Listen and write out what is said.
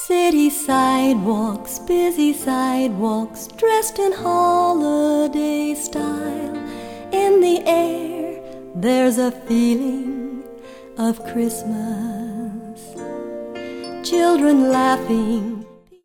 City sidewalks, busy sidewalks, dressed in holiday style. In the air, there's a feeling of Christmas. Children laughing,